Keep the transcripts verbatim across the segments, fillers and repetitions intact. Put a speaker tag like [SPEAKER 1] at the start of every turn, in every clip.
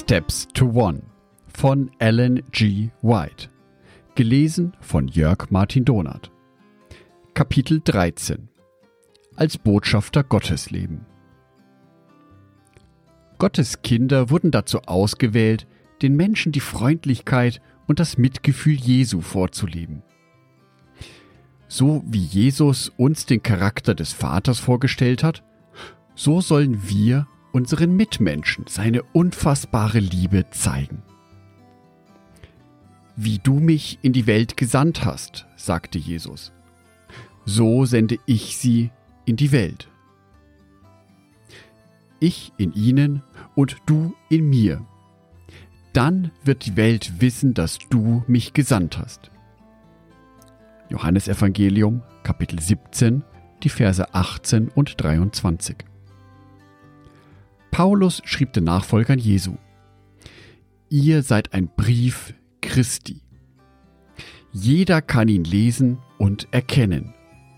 [SPEAKER 1] Steps to One von Ellen G. White. Gelesen von Jörg Martin Donath. Kapitel dreizehn. Als Botschafter Gottes leben. Gottes Kinder wurden dazu ausgewählt, den Menschen die Freundlichkeit und das Mitgefühl Jesu vorzuleben. So wie Jesus uns den Charakter des Vaters vorgestellt hat, so sollen wir unseren Mitmenschen seine unfassbare Liebe zeigen. Wie du mich in die Welt gesandt hast, sagte Jesus, so sende ich sie in die Welt. Ich in ihnen und du in mir. Dann wird die Welt wissen, dass du mich gesandt hast. Johannesevangelium, Kapitel siebzehn, die Verse achtzehn und dreiundzwanzig. Paulus schrieb den Nachfolgern Jesu: Ihr seid ein Brief Christi. Jeder kann ihn lesen und erkennen.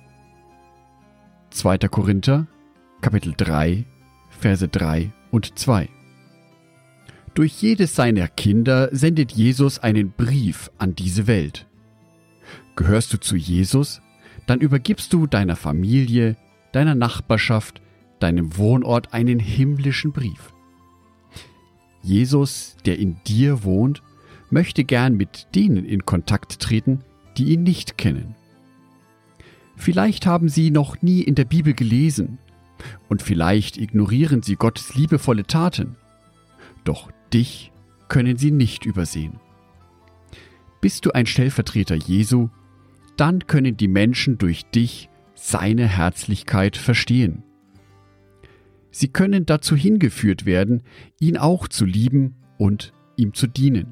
[SPEAKER 1] zweiter Korinther, Kapitel drei, Verse drei und zwei. Durch jedes seiner Kinder sendet Jesus einen Brief an diese Welt. Gehörst du zu Jesus, dann übergibst du deiner Familie, deiner Nachbarschaft, deinem Wohnort einen himmlischen Brief. Jesus, der in dir wohnt, möchte gern mit denen in Kontakt treten, die ihn nicht kennen. Vielleicht haben sie noch nie in der Bibel gelesen und vielleicht ignorieren sie Gottes liebevolle Taten. Doch dich können sie nicht übersehen. Bist du ein Stellvertreter Jesu, dann können die Menschen durch dich seine Herzlichkeit verstehen. Sie können dazu hingeführt werden, ihn auch zu lieben und ihm zu dienen.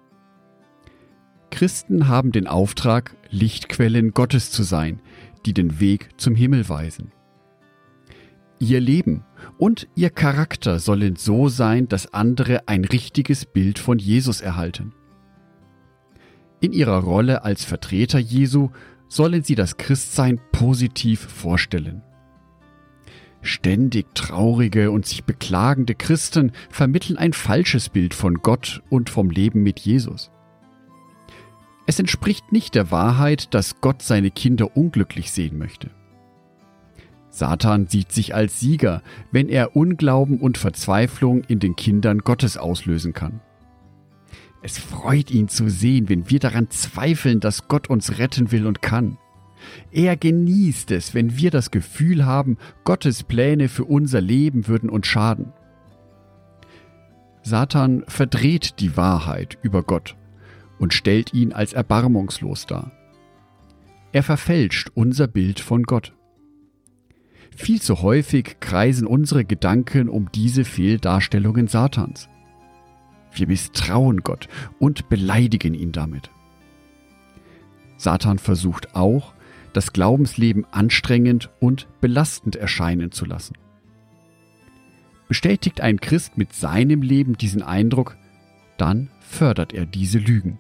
[SPEAKER 1] Christen haben den Auftrag, Lichtquellen Gottes zu sein, die den Weg zum Himmel weisen. Ihr Leben und ihr Charakter sollen so sein, dass andere ein richtiges Bild von Jesus erhalten. In ihrer Rolle als Vertreter Jesu sollen sie das Christsein positiv vorstellen. Ständig traurige und sich beklagende Christen vermitteln ein falsches Bild von Gott und vom Leben mit Jesus. Es entspricht nicht der Wahrheit, dass Gott seine Kinder unglücklich sehen möchte. Satan sieht sich als Sieger, wenn er Unglauben und Verzweiflung in den Kindern Gottes auslösen kann. Es freut ihn zu sehen, wenn wir daran zweifeln, dass Gott uns retten will und kann. Er genießt es, wenn wir das Gefühl haben, Gottes Pläne für unser Leben würden uns schaden. Satan verdreht die Wahrheit über Gott und stellt ihn als erbarmungslos dar. Er verfälscht unser Bild von Gott. Viel zu häufig kreisen unsere Gedanken um diese Fehldarstellungen Satans. Wir misstrauen Gott und beleidigen ihn damit. Satan versucht auch, das Glaubensleben anstrengend und belastend erscheinen zu lassen. Bestätigt ein Christ mit seinem Leben diesen Eindruck, dann fördert er diese Lügen.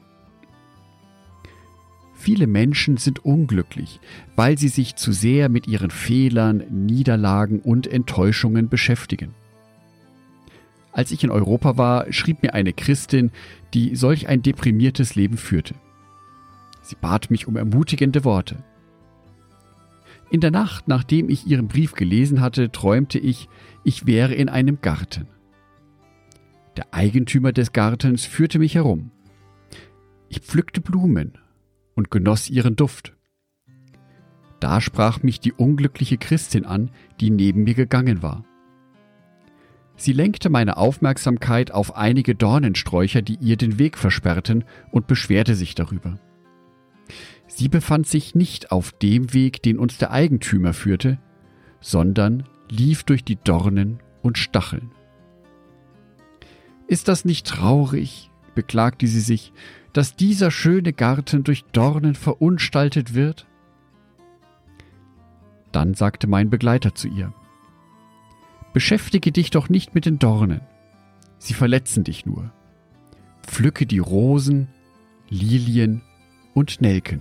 [SPEAKER 1] Viele Menschen sind unglücklich, weil sie sich zu sehr mit ihren Fehlern, Niederlagen und Enttäuschungen beschäftigen. Als ich in Europa war, schrieb mir eine Christin, die solch ein deprimiertes Leben führte. Sie bat mich um ermutigende Worte. In der Nacht, nachdem ich ihren Brief gelesen hatte, träumte ich, ich wäre in einem Garten. Der Eigentümer des Gartens führte mich herum. Ich pflückte Blumen und genoss ihren Duft. Da sprach mich die unglückliche Christin an, die neben mir gegangen war. Sie lenkte meine Aufmerksamkeit auf einige Dornensträucher, die ihr den Weg versperrten, und beschwerte sich darüber. Sie befand sich nicht auf dem Weg, den uns der Eigentümer führte, sondern lief durch die Dornen und Stacheln. Ist das nicht traurig, beklagte sie sich, dass dieser schöne Garten durch Dornen verunstaltet wird? Dann sagte mein Begleiter zu ihr: Beschäftige dich doch nicht mit den Dornen, sie verletzen dich nur. Pflücke die Rosen, Lilien und Nelken.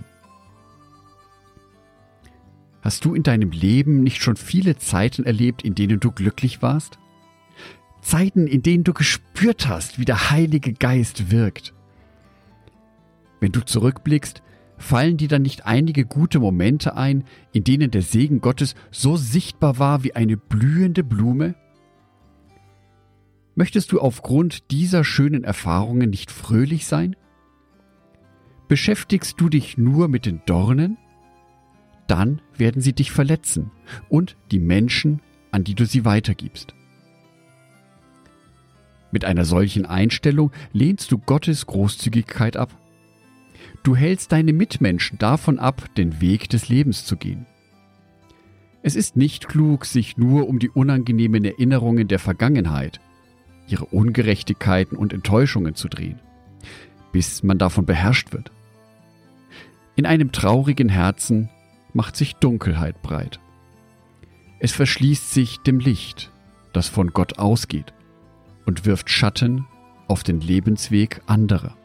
[SPEAKER 1] Hast du in deinem Leben nicht schon viele Zeiten erlebt, in denen du glücklich warst? Zeiten, in denen du gespürt hast, wie der Heilige Geist wirkt. Wenn du zurückblickst, fallen dir dann nicht einige gute Momente ein, in denen der Segen Gottes so sichtbar war wie eine blühende Blume? Möchtest du aufgrund dieser schönen Erfahrungen nicht fröhlich sein? Beschäftigst du dich nur mit den Dornen? Dann werden sie dich verletzen und die Menschen, an die du sie weitergibst. Mit einer solchen Einstellung lehnst du Gottes Großzügigkeit ab. Du hältst deine Mitmenschen davon ab, den Weg des Lebens zu gehen. Es ist nicht klug, sich nur um die unangenehmen Erinnerungen der Vergangenheit, ihre Ungerechtigkeiten und Enttäuschungen zu drehen, bis man davon beherrscht wird. In einem traurigen Herzen macht sich Dunkelheit breit. Es verschließt sich dem Licht, das von Gott ausgeht, und wirft Schatten auf den Lebensweg anderer.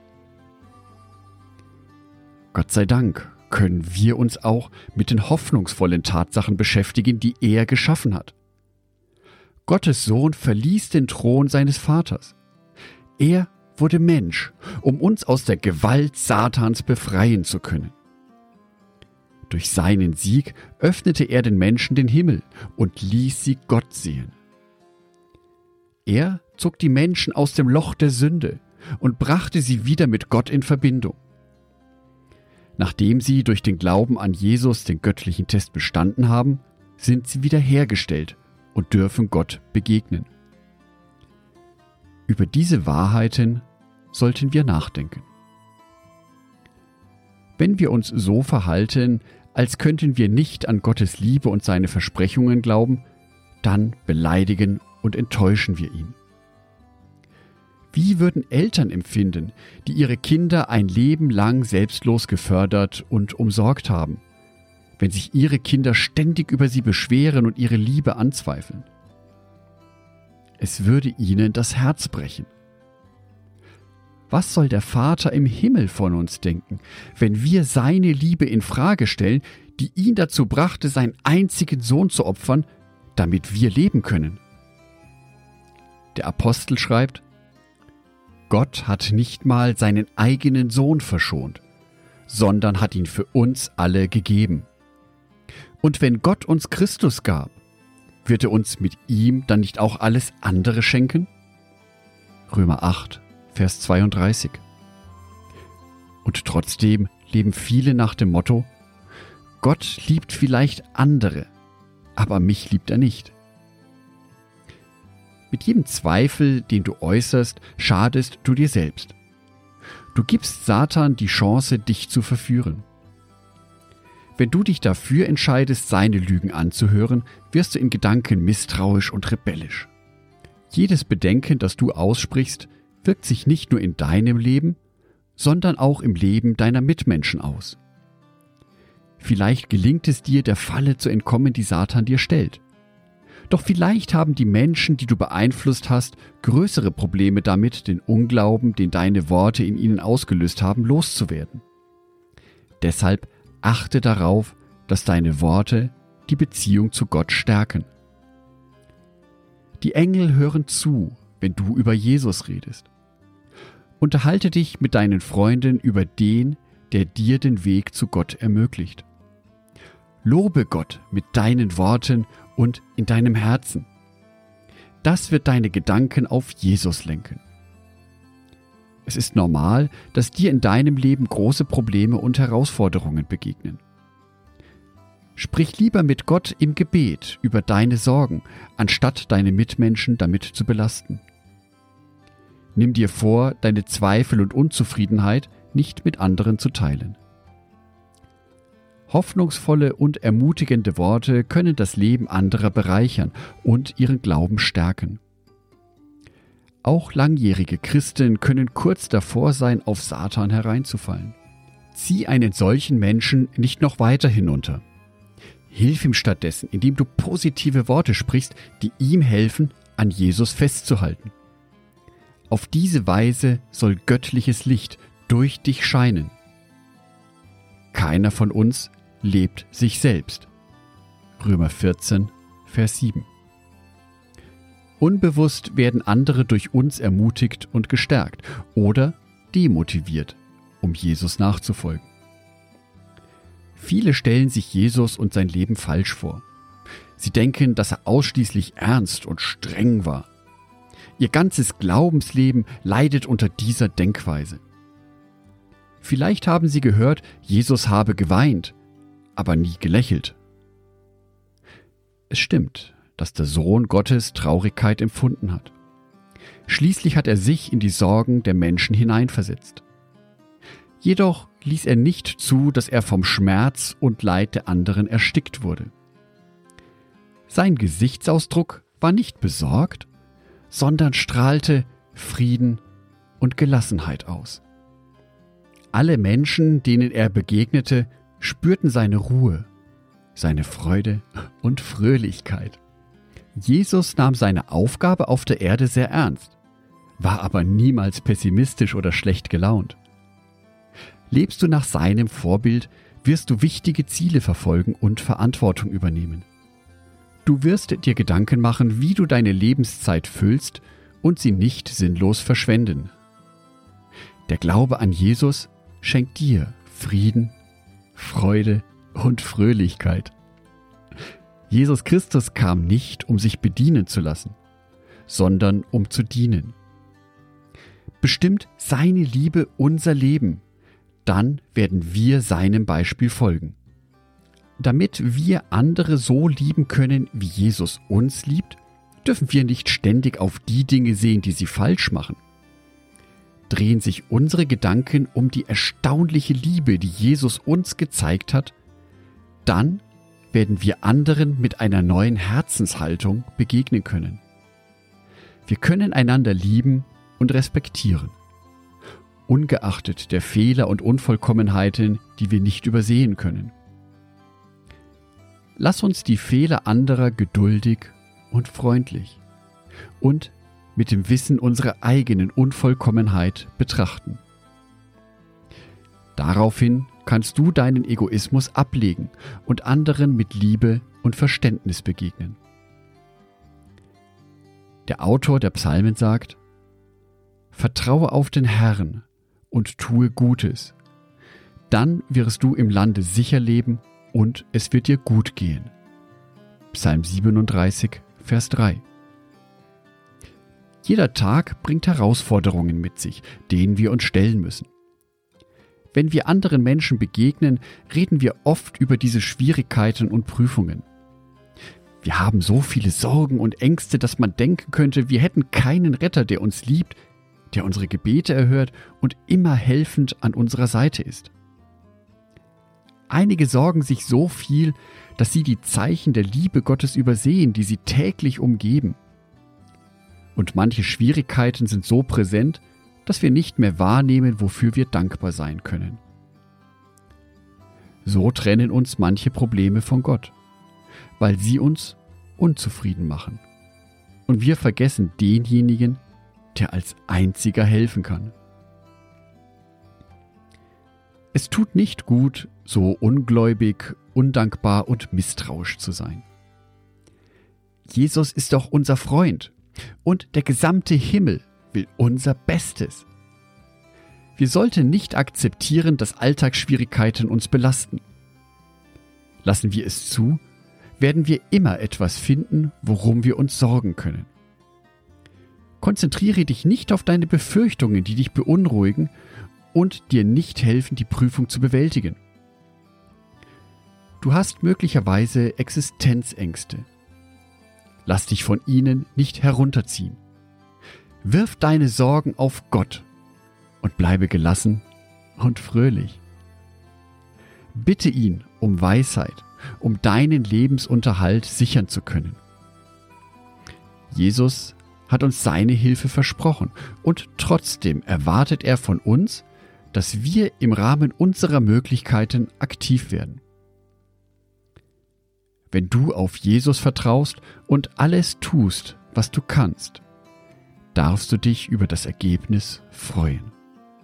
[SPEAKER 1] Gott sei Dank können wir uns auch mit den hoffnungsvollen Tatsachen beschäftigen, die er geschaffen hat. Gottes Sohn verließ den Thron seines Vaters. Er wurde Mensch, um uns aus der Gewalt Satans befreien zu können. Durch seinen Sieg öffnete er den Menschen den Himmel und ließ sie Gott sehen. Er zog die Menschen aus dem Loch der Sünde und brachte sie wieder mit Gott in Verbindung. Nachdem sie durch den Glauben an Jesus den göttlichen Test bestanden haben, sind sie wiederhergestellt und dürfen Gott begegnen. Über diese Wahrheiten sollten wir nachdenken. Wenn wir uns so verhalten, als könnten wir nicht an Gottes Liebe und seine Versprechungen glauben, dann beleidigen und enttäuschen wir ihn. Wie würden Eltern empfinden, die ihre Kinder ein Leben lang selbstlos gefördert und umsorgt haben, wenn sich ihre Kinder ständig über sie beschweren und ihre Liebe anzweifeln? Es würde ihnen das Herz brechen. Was soll der Vater im Himmel von uns denken, wenn wir seine Liebe in Frage stellen, die ihn dazu brachte, seinen einzigen Sohn zu opfern, damit wir leben können? Der Apostel schreibt: Gott hat nicht mal seinen eigenen Sohn verschont, sondern hat ihn für uns alle gegeben. Und wenn Gott uns Christus gab, wird er uns mit ihm dann nicht auch alles andere schenken? Römer acht, Vers zweiunddreißig. Und trotzdem leben viele nach dem Motto: Gott liebt vielleicht andere, aber mich liebt er nicht. Mit jedem Zweifel, den du äußerst, schadest du dir selbst. Du gibst Satan die Chance, dich zu verführen. Wenn du dich dafür entscheidest, seine Lügen anzuhören, wirst du in Gedanken misstrauisch und rebellisch. Jedes Bedenken, das du aussprichst, wirkt sich nicht nur in deinem Leben, sondern auch im Leben deiner Mitmenschen aus. Vielleicht gelingt es dir, der Falle zu entkommen, die Satan dir stellt. Doch vielleicht haben die Menschen, die du beeinflusst hast, größere Probleme damit, den Unglauben, den deine Worte in ihnen ausgelöst haben, loszuwerden. Deshalb achte darauf, dass deine Worte die Beziehung zu Gott stärken. Die Engel hören zu, wenn du über Jesus redest. Unterhalte dich mit deinen Freunden über den, der dir den Weg zu Gott ermöglicht. Lobe Gott mit deinen Worten und in deinem Herzen. Das wird deine Gedanken auf Jesus lenken. Es ist normal, dass dir in deinem Leben große Probleme und Herausforderungen begegnen. Sprich lieber mit Gott im Gebet über deine Sorgen, anstatt deine Mitmenschen damit zu belasten. Nimm dir vor, deine Zweifel und Unzufriedenheit nicht mit anderen zu teilen. Hoffnungsvolle und ermutigende Worte können das Leben anderer bereichern und ihren Glauben stärken. Auch langjährige Christen können kurz davor sein, auf Satan hereinzufallen. Zieh einen solchen Menschen nicht noch weiter hinunter. Hilf ihm stattdessen, indem du positive Worte sprichst, die ihm helfen, an Jesus festzuhalten. Auf diese Weise soll göttliches Licht durch dich scheinen. Keiner von uns lebt sich selbst. Römer vierzehn, Vers sieben. Unbewusst werden andere durch uns ermutigt und gestärkt oder demotiviert, um Jesus nachzufolgen. Viele stellen sich Jesus und sein Leben falsch vor. Sie denken, dass er ausschließlich ernst und streng war. Ihr ganzes Glaubensleben leidet unter dieser Denkweise. Vielleicht haben sie gehört, Jesus habe geweint, aber nie gelächelt. Es stimmt, dass der Sohn Gottes Traurigkeit empfunden hat. Schließlich hat er sich in die Sorgen der Menschen hineinversetzt. Jedoch ließ er nicht zu, dass er vom Schmerz und Leid der anderen erstickt wurde. Sein Gesichtsausdruck war nicht besorgt, sondern strahlte Frieden und Gelassenheit aus. Alle Menschen, denen er begegnete, spürten seine Ruhe, seine Freude und Fröhlichkeit. Jesus nahm seine Aufgabe auf der Erde sehr ernst, war aber niemals pessimistisch oder schlecht gelaunt. Lebst du nach seinem Vorbild, wirst du wichtige Ziele verfolgen und Verantwortung übernehmen. Du wirst dir Gedanken machen, wie du deine Lebenszeit füllst und sie nicht sinnlos verschwenden. Der Glaube an Jesus schenkt dir Frieden, Freude und Fröhlichkeit. Jesus Christus kam nicht, um sich bedienen zu lassen, sondern um zu dienen. Bestimmt seine Liebe unser Leben, dann werden wir seinem Beispiel folgen. Damit wir andere so lieben können, wie Jesus uns liebt, dürfen wir nicht ständig auf die Dinge sehen, die sie falsch machen. Drehen sich unsere Gedanken um die erstaunliche Liebe, die Jesus uns gezeigt hat, dann werden wir anderen mit einer neuen Herzenshaltung begegnen können. Wir können einander lieben und respektieren, ungeachtet der Fehler und Unvollkommenheiten, die wir nicht übersehen können. Lass uns die Fehler anderer geduldig und freundlich und mit dem Wissen unserer eigenen Unvollkommenheit betrachten. Daraufhin kannst du deinen Egoismus ablegen und anderen mit Liebe und Verständnis begegnen. Der Autor der Psalmen sagt: Vertraue auf den Herrn und tue Gutes, dann wirst du im Lande sicher leben und es wird dir gut gehen. Psalm siebenunddreißig, Vers drei. Jeder Tag bringt Herausforderungen mit sich, denen wir uns stellen müssen. Wenn wir anderen Menschen begegnen, reden wir oft über diese Schwierigkeiten und Prüfungen. Wir haben so viele Sorgen und Ängste, dass man denken könnte, wir hätten keinen Retter, der uns liebt, der unsere Gebete erhört und immer helfend an unserer Seite ist. Einige sorgen sich so viel, dass sie die Zeichen der Liebe Gottes übersehen, die sie täglich umgeben. Und manche Schwierigkeiten sind so präsent, dass wir nicht mehr wahrnehmen, wofür wir dankbar sein können. So trennen uns manche Probleme von Gott, weil sie uns unzufrieden machen. Und wir vergessen denjenigen, der als einziger helfen kann. Es tut nicht gut, so ungläubig, undankbar und misstrauisch zu sein. Jesus ist doch unser Freund und der gesamte Himmel will unser Bestes. Wir sollten nicht akzeptieren, dass Alltagsschwierigkeiten uns belasten. Lassen wir es zu, werden wir immer etwas finden, worum wir uns sorgen können. Konzentriere dich nicht auf deine Befürchtungen, die dich beunruhigen und dir nicht helfen, die Prüfung zu bewältigen. Du hast möglicherweise Existenzängste. Lass dich von ihnen nicht herunterziehen. Wirf deine Sorgen auf Gott und bleibe gelassen und fröhlich. Bitte ihn um Weisheit, um deinen Lebensunterhalt sichern zu können. Jesus hat uns seine Hilfe versprochen und trotzdem erwartet er von uns, dass wir im Rahmen unserer Möglichkeiten aktiv werden. Wenn du auf Jesus vertraust und alles tust, was du kannst, darfst du dich über das Ergebnis freuen.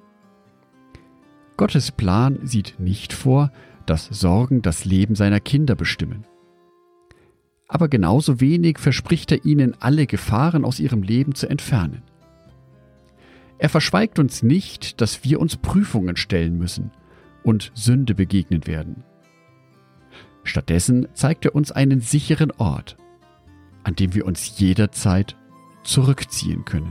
[SPEAKER 1] Gottes Plan sieht nicht vor, dass Sorgen das Leben seiner Kinder bestimmen. aber genauso wenig verspricht er ihnen, alle Gefahren aus ihrem Leben zu entfernen. Er verschweigt uns nicht, dass wir uns Prüfungen stellen müssen und Sünde begegnen werden. Stattdessen zeigt er uns einen sicheren Ort, an dem wir uns jederzeit zurückziehen können.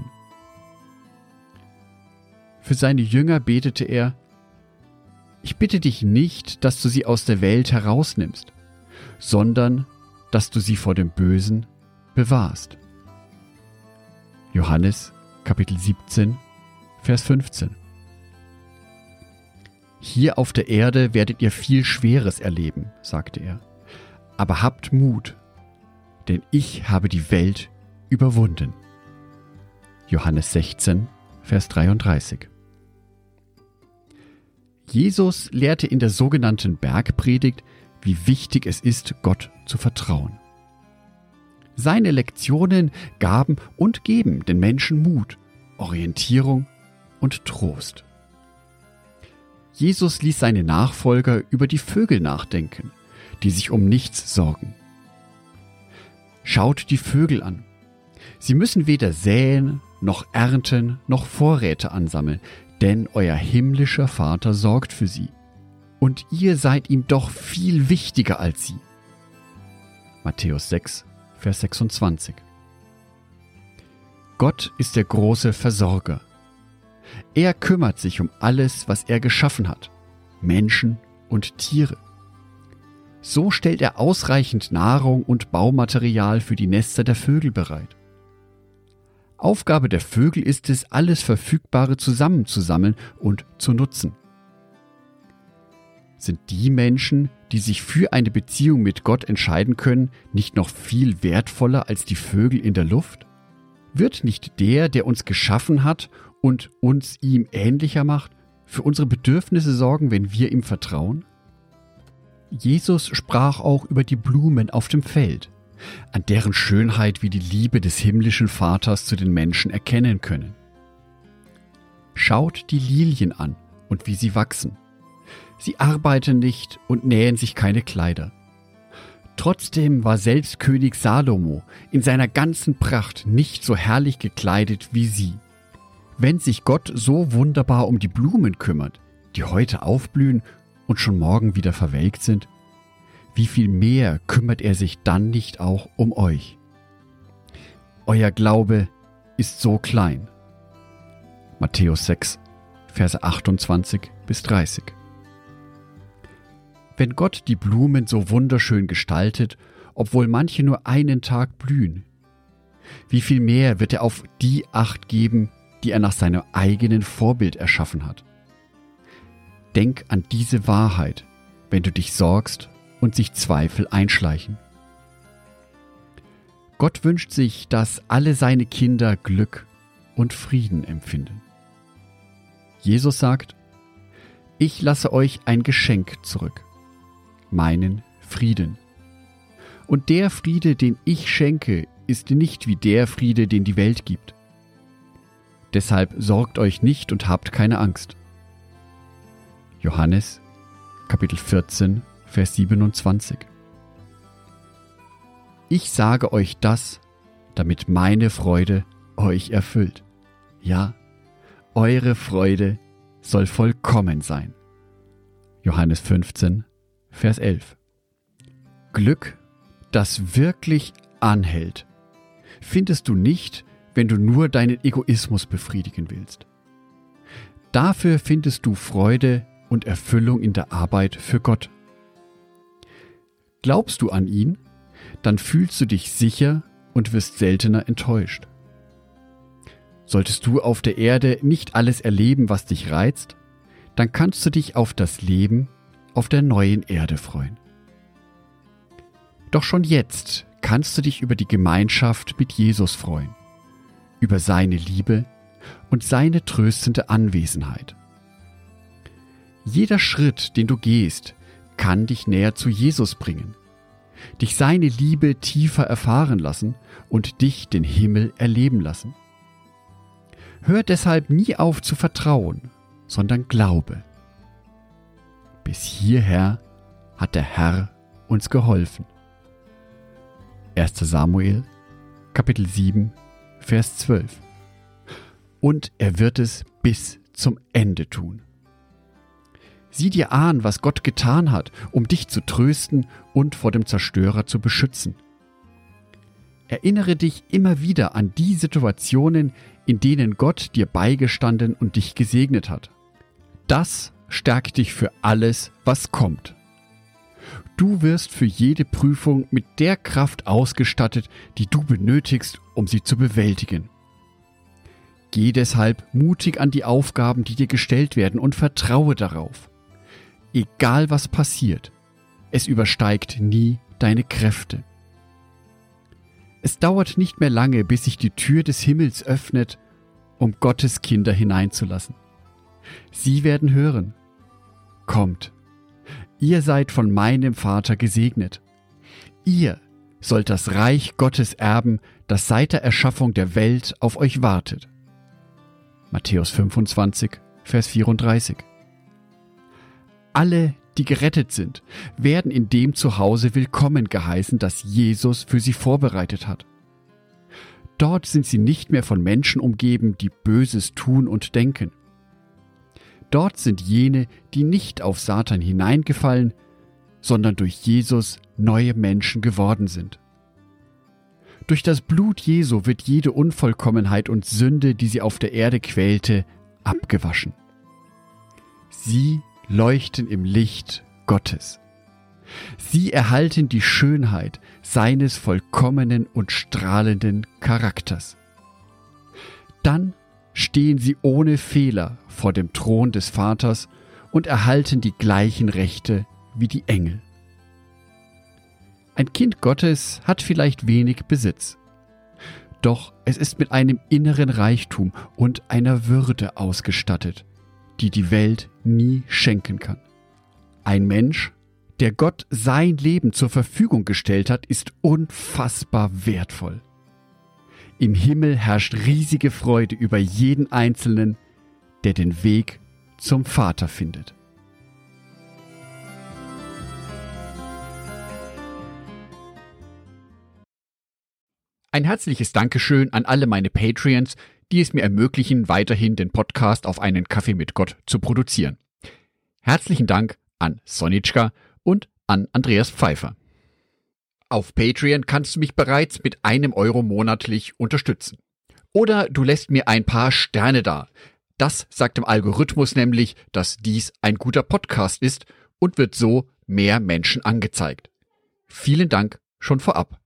[SPEAKER 1] Für seine Jünger betete er: Ich bitte dich nicht, dass du sie aus der Welt herausnimmst, sondern dass du sie vor dem Bösen bewahrst. Johannes Kapitel siebzehn, Vers fünfzehn. Hier auf der Erde werdet ihr viel Schweres erleben, sagte er. Aber habt Mut, denn ich habe die Welt überwunden. Johannes sechzehn, Vers dreiunddreißig. Jesus lehrte in der sogenannten Bergpredigt, wie wichtig es ist, Gott zu vertrauen. Seine Lektionen gaben und geben den Menschen Mut, Orientierung und Trost. Jesus ließ seine Nachfolger über die Vögel nachdenken, die sich um nichts sorgen. Schaut die Vögel an. Sie müssen weder säen, noch ernten, noch Vorräte ansammeln, denn euer himmlischer Vater sorgt für sie. Und ihr seid ihm doch viel wichtiger als sie. Matthäus sechs, Vers sechsundzwanzig. Gott ist der große Versorger. Er kümmert sich um alles, was er geschaffen hat, Menschen und Tiere. So stellt er ausreichend Nahrung und Baumaterial für die Nester der Vögel bereit. Aufgabe der Vögel ist es, alles Verfügbare zusammenzusammeln und zu nutzen. Sind die Menschen, die sich für eine Beziehung mit Gott entscheiden können, nicht noch viel wertvoller als die Vögel in der Luft? Wird nicht der, der uns geschaffen hat und uns ihm ähnlicher macht, für unsere Bedürfnisse sorgen, wenn wir ihm vertrauen? Jesus sprach auch über die Blumen auf dem Feld, an deren Schönheit wir die Liebe des himmlischen Vaters zu den Menschen erkennen können. Schaut die Lilien an und wie sie wachsen. Sie arbeiten nicht und nähen sich keine Kleider. Trotzdem war selbst König Salomo in seiner ganzen Pracht nicht so herrlich gekleidet wie sie. Wenn sich Gott so wunderbar um die Blumen kümmert, die heute aufblühen und schon morgen wieder verwelkt sind, wie viel mehr kümmert er sich dann nicht auch um euch? Euer Glaube ist so klein. Matthäus sechs, Verse achtundzwanzig bis dreißig. Wenn Gott die Blumen so wunderschön gestaltet, obwohl manche nur einen Tag blühen, wie viel mehr wird er auf die Acht geben, die er nach seinem eigenen Vorbild erschaffen hat? Denk an diese Wahrheit, wenn du dich sorgst und sich Zweifel einschleichen. Gott wünscht sich, dass alle seine Kinder Glück und Frieden empfinden. Jesus sagt: Ich lasse euch ein Geschenk zurück, meinen Frieden. Und der Friede, den ich schenke, ist nicht wie der Friede, den die Welt gibt. Deshalb sorgt euch nicht und habt keine Angst. Johannes, Kapitel vierzehn, Vers siebenundzwanzig. Ich sage euch das, damit meine Freude euch erfüllt. Ja, eure Freude soll vollkommen sein. Johannes fünfzehn, Vers elf. Glück, das wirklich anhält, findest du nicht, wenn du nur deinen Egoismus befriedigen willst. Dafür findest du Freude und Erfüllung in der Arbeit für Gott. Glaubst du an ihn, dann fühlst du dich sicher und wirst seltener enttäuscht. Solltest du auf der Erde nicht alles erleben, was dich reizt, dann kannst du dich auf das Leben auf der neuen Erde freuen. Doch schon jetzt kannst du dich über die Gemeinschaft mit Jesus freuen, über seine Liebe und seine tröstende Anwesenheit. Jeder Schritt, den du gehst, kann dich näher zu Jesus bringen, dich seine Liebe tiefer erfahren lassen und dich den Himmel erleben lassen. Hör deshalb nie auf zu vertrauen, sondern glaube. Bis hierher hat der Herr uns geholfen. erster Samuel, Kapitel sieben, Vers zwölf. Und er wird es bis zum Ende tun. Sieh dir an, was Gott getan hat, um dich zu trösten und vor dem Zerstörer zu beschützen. Erinnere dich immer wieder an die Situationen, in denen Gott dir beigestanden und dich gesegnet hat. Das stärkt dich für alles, was kommt. Du wirst für jede Prüfung mit der Kraft ausgestattet, die du benötigst, um sie zu bewältigen. Geh deshalb mutig an die Aufgaben, die dir gestellt werden, und vertraue darauf. Egal was passiert, es übersteigt nie deine Kräfte. Es dauert nicht mehr lange, bis sich die Tür des Himmels öffnet, um Gottes Kinder hineinzulassen. Sie werden hören: Kommt, ihr seid von meinem Vater gesegnet. Ihr sollt das Reich Gottes erben, das seit der Erschaffung der Welt auf euch wartet. Matthäus fünfundzwanzig, Vers vierunddreißig. Alle, die gerettet sind, werden in dem Zuhause willkommen geheißen, das Jesus für sie vorbereitet hat. Dort sind sie nicht mehr von Menschen umgeben, die Böses tun und denken. Dort sind jene, die nicht auf Satan hineingefallen, sondern durch Jesus neue Menschen geworden sind. Durch das Blut Jesu wird jede Unvollkommenheit und Sünde, die sie auf der Erde quälte, abgewaschen. Sie leuchten im Licht Gottes. Sie erhalten die Schönheit seines vollkommenen und strahlenden Charakters. Dann stehen sie ohne Fehler vor dem Thron des Vaters und erhalten die gleichen Rechte wie die Engel. Ein Kind Gottes hat vielleicht wenig Besitz, doch es ist mit einem inneren Reichtum und einer Würde ausgestattet, die die Welt nie schenken kann. Ein Mensch, der Gott sein Leben zur Verfügung gestellt hat, ist unfassbar wertvoll. Im Himmel herrscht riesige Freude über jeden Einzelnen, der den Weg zum Vater findet. Ein herzliches Dankeschön an alle meine Patreons, die es mir ermöglichen, weiterhin den Podcast auf einen Kaffee mit Gott zu produzieren. Herzlichen Dank an Sonitschka und an Andreas Pfeiffer. Auf Patreon kannst du mich bereits mit einem Euro monatlich unterstützen. Oder du lässt mir ein paar Sterne da. Das sagt dem Algorithmus nämlich, dass dies ein guter Podcast ist und wird so mehr Menschen angezeigt. Vielen Dank schon vorab.